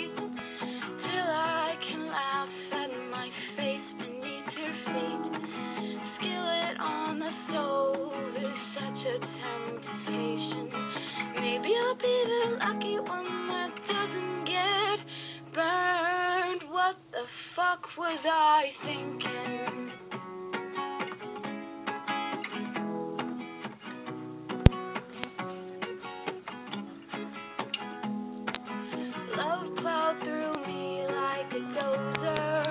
breathe, till I can laugh at my face beneath your feet. Skillet on the stove is such a temptation. Maybe I'll be the lucky one that doesn't get burned. What the fuck was I thinking? Love plowed through me like a dozer.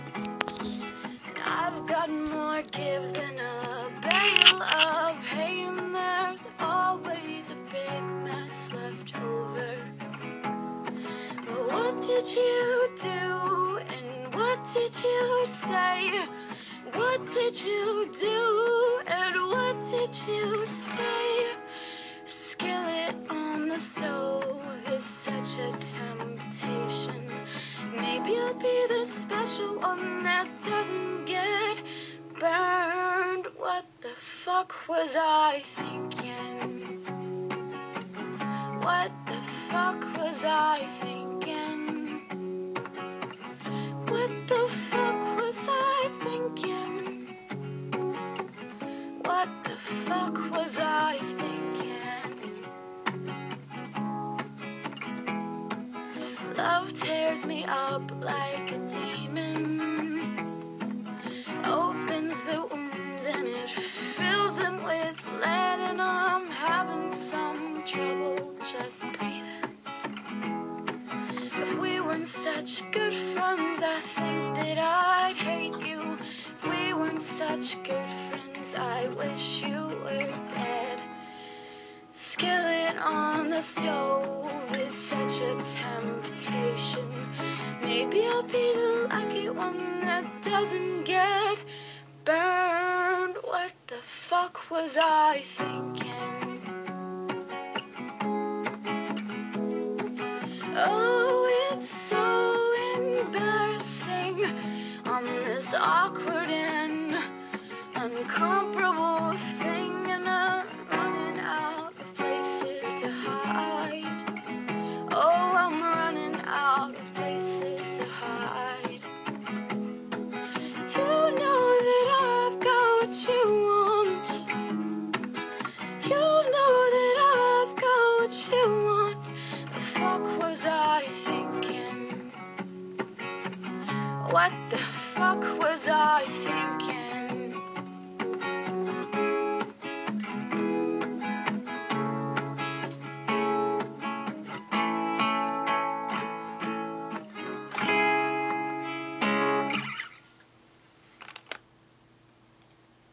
I've got more give than a bale of hay, and there's always a big mess left over. But what did you do, and what did you say? What did you do, and what did you say? Skillet on the stove is such a temptation. Maybe I'll be the special one that doesn't get burned. What the fuck was I thinking? What the fuck was I thinking? What the fuck was I thinking? What the fuck was I thinking? Love tears me up like a demon, opens the wounds and it fills them with lead, and I'm having some trouble just breathing. If we weren't such good friends, I think that I'd hate you. If we weren't such good friends, I wish you were dead. Skillet on the stove is such a temptation. Maybe I'll be the lucky one that doesn't get burned. What the fuck was I thinking? Oh, it's so embarrassing. I'm this awkward and uncomparable thing, and I'm running out of places to hide. Oh, I'm running out of places to hide. You know that I've got what you want. You know that I've got what you want. The fuck was I thinking? What the fuck was I thinking?